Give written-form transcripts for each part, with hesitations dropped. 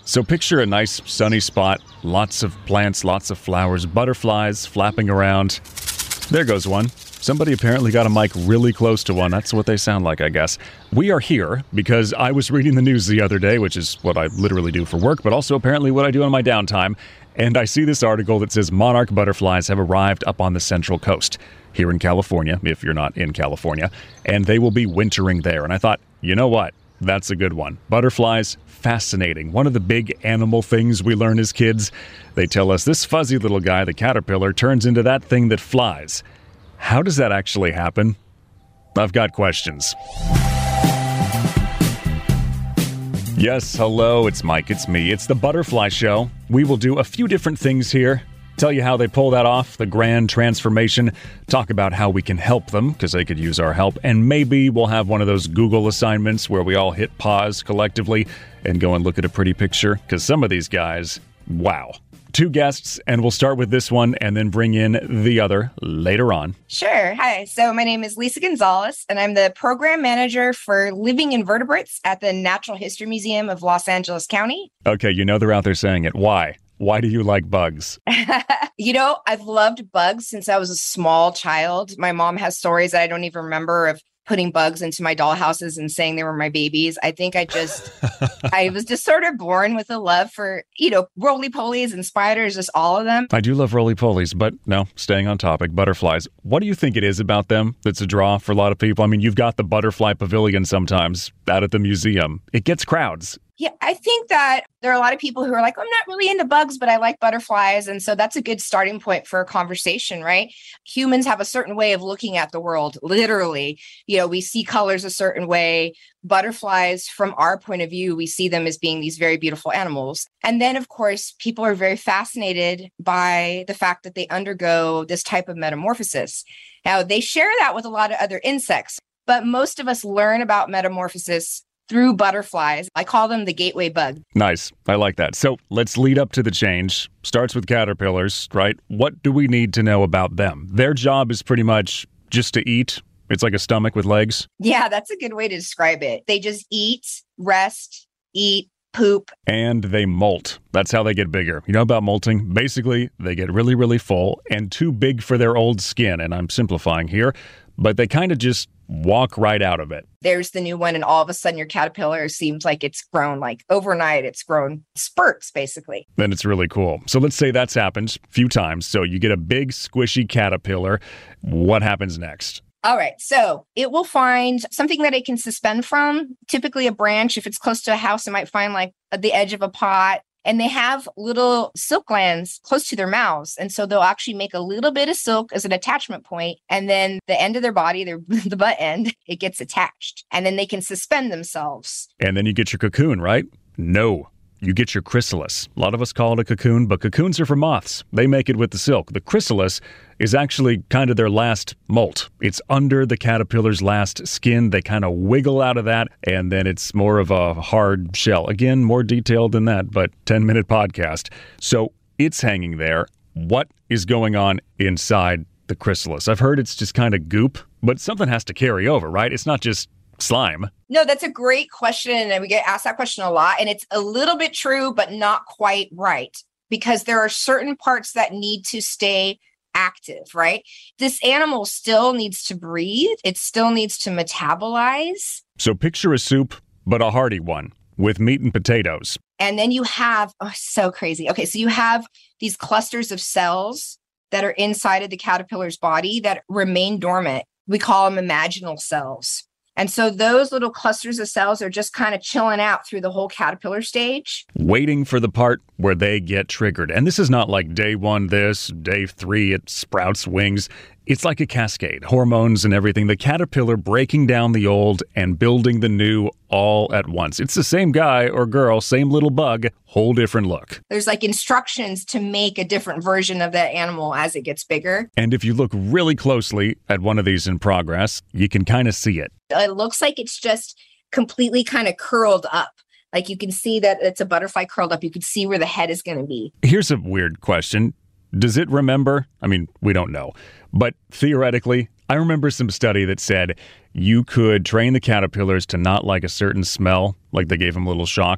So picture a nice sunny spot, lots of plants, lots of flowers, butterflies flapping around. There goes one. Somebody apparently got a mic really close to one. That's what they sound like, I guess. We are here because I was reading the news the other day, which is what I literally do for work, but also apparently what I do on my downtime. And I see this article that says monarch butterflies have arrived up on the Central Coast here in California, if you're not in California, and they will be wintering there. And I thought, you know what? That's a good one. Butterflies, fascinating. One of the big animal things we learn as kids. They tell us this fuzzy little guy, the caterpillar, turns into that thing that flies. How does that actually happen? I've got questions. Yes, hello, it's Mike, it's me. It's the Butterfly Show. We will do a few different things here. Tell you how they pull that off, the grand transformation, talk about how we can help them, because they could use our help, and maybe we'll have one of those Google assignments where we all hit pause collectively and go and look at a pretty picture, because some of these guys, wow. 2 guests, and we'll start with this one and then bring in the other later on. Sure. Hi. So my name is Lisa Gonzalez, and I'm the program manager for living invertebrates at the Natural History Museum of Los Angeles County. Okay, you know they're out there saying it. Why? Why do you like bugs? I've loved bugs since I was a small child. My mom has stories that I don't even remember of putting bugs into my dollhouses and saying they were my babies. I think I was just sort of born with a love for, roly-polies and spiders, just all of them. I do love roly-polies, but no, staying on topic, butterflies. What do you think it is about them that's a draw for a lot of people? I mean, you've got the butterfly pavilion sometimes out at the museum. It gets crowds. Yeah, I think that there are a lot of people who are like, I'm not really into bugs, but I like butterflies. And so that's a good starting point for a conversation, right? Humans have a certain way of looking at the world, literally. We see colors a certain way. Butterflies, from our point of view, we see them as being these very beautiful animals. And then, of course, people are very fascinated by the fact that they undergo this type of metamorphosis. Now, they share that with a lot of other insects, but most of us learn about metamorphosis through butterflies. I call them the gateway bug. Nice. I like that. So let's lead up to the change. Starts with caterpillars, right? What do we need to know about them? Their job is pretty much just to eat. It's like a stomach with legs. Yeah, that's a good way to describe it. They just eat, rest, eat, poop. And they molt. That's how they get bigger. You know about molting? Basically, they get really, really full and too big for their old skin. And I'm simplifying here, but they kind of just walk right out of it. There's the new one, and all of a sudden your caterpillar seems like it's grown, like overnight, it's grown spurts, basically. Then it's really cool. So let's say that's happened a few times. So you get a big, squishy caterpillar. What happens next? All right. So it will find something that it can suspend from, typically a branch. If it's close to a house, it might find like the edge of a pot. And they have little silk glands close to their mouths. And so they'll actually make a little bit of silk as an attachment point. And then the end of their body, the butt end, it gets attached. And then they can suspend themselves. And then you get your cocoon, right? No. You get your chrysalis. A lot of us call it a cocoon, but cocoons are for moths. They make it with the silk. The chrysalis is actually kind of their last molt. It's under the caterpillar's last skin. They kind of wiggle out of that, and then it's more of a hard shell. Again, more detailed than that, but 10-minute podcast. So it's hanging there. What is going on inside the chrysalis? I've heard it's just kind of goop, but something has to carry over, right? It's not just slime. No, that's a great question. And we get asked that question a lot. And it's a little bit true, but not quite right. Because there are certain parts that need to stay active, right? This animal still needs to breathe. It still needs to metabolize. So picture a soup, but a hearty one with meat and potatoes. And then you have, so crazy. Okay, so you have these clusters of cells that are inside of the caterpillar's body that remain dormant. We call them imaginal cells. And so those little clusters of cells are just kind of chilling out through the whole caterpillar stage. Waiting for the part where they get triggered. And this is not like day 1 this, day 3 it sprouts wings. It's like a cascade, hormones and everything. The caterpillar breaking down the old and building the new all at once. It's the same guy or girl, same little bug, whole different look. There's like instructions to make a different version of that animal as it gets bigger. And if you look really closely at one of these in progress, you can kind of see it. It looks like it's just completely kind of curled up. Like you can see that it's a butterfly curled up. You can see where the head is going to be. Here's a weird question. Does it remember? I mean, we don't know. But theoretically, I remember some study that said you could train the caterpillars to not like a certain smell, like they gave them little shocks,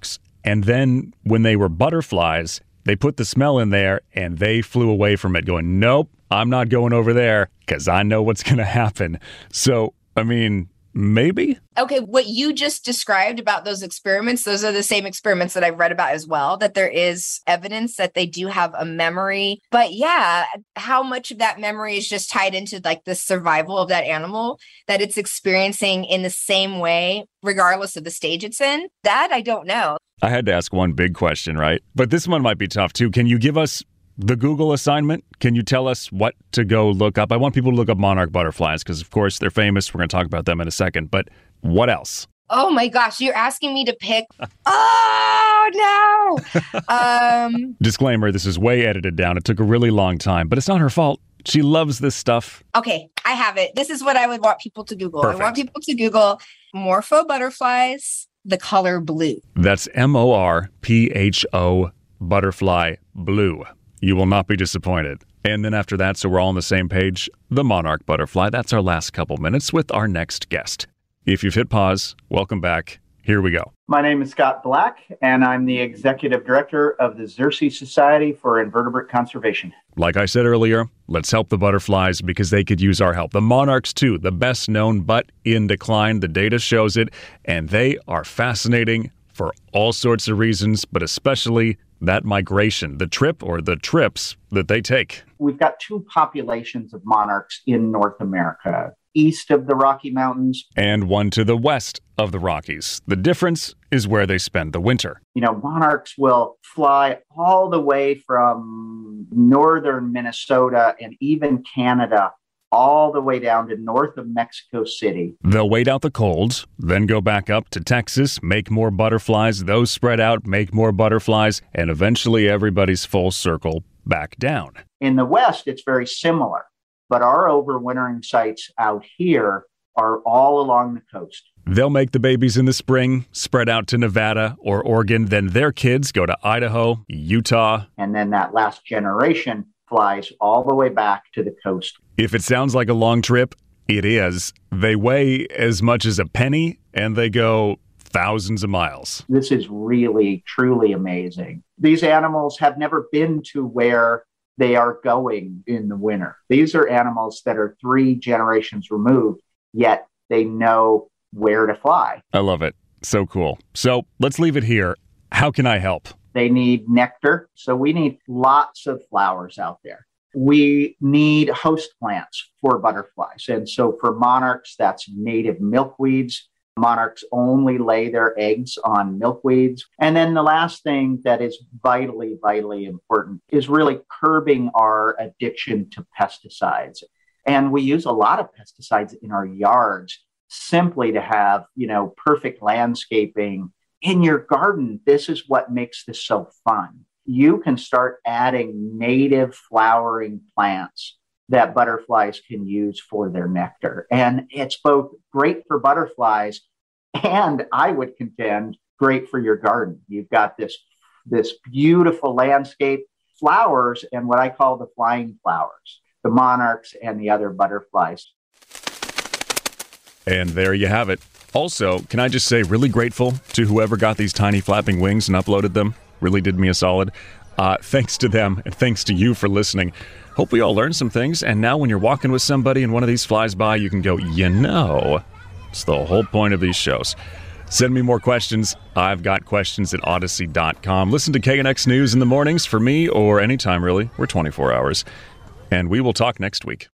And then when they were butterflies, they put the smell in there and they flew away from it going, nope, I'm not going over there because I know what's going to happen. So, I mean, maybe? Okay, what you just described about those experiments, those are the same experiments that I've read about as well, that there is evidence that they do have a memory. But yeah, how much of that memory is just tied into like the survival of that animal that it's experiencing in the same way, regardless of the stage it's in? That I don't know. I had to ask one big question, right? But this one might be tough too. Can you give us the Google assignment? Can you tell us what to go look up? I want people to look up monarch butterflies because, of course, they're famous. We're going to talk about them in a second. But what else? Oh my gosh, you're asking me to pick. Oh no. Disclaimer, this is way edited down. It took a really long time, but it's not her fault. She loves this stuff. Okay, I have it. This is what I would want people to Google. Perfect. I want people to Google Morpho butterflies, the color blue. That's MORPHO butterfly blue. You will not be disappointed. And then after that, so we're all on the same page, the monarch butterfly. That's our last couple minutes with our next guest. If you've hit pause, welcome back. Here we go. My name is Scott Black, and I'm the Executive Director of the Xerces Society for Invertebrate Conservation. Like I said earlier, let's help the butterflies because they could use our help. The monarchs, too, the best known, but in decline. The data shows it, and they are fascinating for all sorts of reasons, but especially that migration, the trip or the trips that they take. We've got two populations of monarchs in North America, east of the Rocky Mountains. And one to the west of the Rockies. The difference is where they spend the winter. You know, monarchs will fly all the way from northern Minnesota and even Canada, all the way down to north of Mexico City. They'll wait out the cold, then go back up to Texas, make more butterflies, those spread out, make more butterflies, and eventually everybody's full circle back down. In the West, it's very similar, but our overwintering sites out here are all along the coast. They'll make the babies in the spring, spread out to Nevada or Oregon, then their kids go to Idaho, Utah. And then that last generation flies all the way back to the coast. If it sounds like a long trip, it is. They weigh as much as a penny, and they go thousands of miles. This is really, truly amazing. These animals have never been to where they are going in the winter. These are animals that are 3 generations removed, yet they know where to fly. I love it. So cool. So let's leave it here. How can I help? They need nectar, so we need lots of flowers out there. We need host plants for butterflies. And so for monarchs, that's native milkweeds. Monarchs only lay their eggs on milkweeds. And then the last thing that is vitally, vitally important is really curbing our addiction to pesticides. And we use a lot of pesticides in our yards simply to have, perfect landscaping. In your garden, this is what makes this so fun. You can start adding native flowering plants that butterflies can use for their nectar. And it's both great for butterflies and, I would contend, great for your garden. You've got this beautiful landscape, flowers, and what I call the flying flowers, the monarchs and the other butterflies. And there you have it. Also, can I just say really grateful to whoever got these tiny flapping wings and uploaded them. Really did me a solid. Thanks to them and thanks to you for listening. Hope we all learned some things. And now when you're walking with somebody and one of these flies by, you can go, it's the whole point of these shows. Send me more questions. I've got questions at Odyssey.com. Listen to KNX News in the mornings for me or anytime, really. We're 24 hours. And we will talk next week.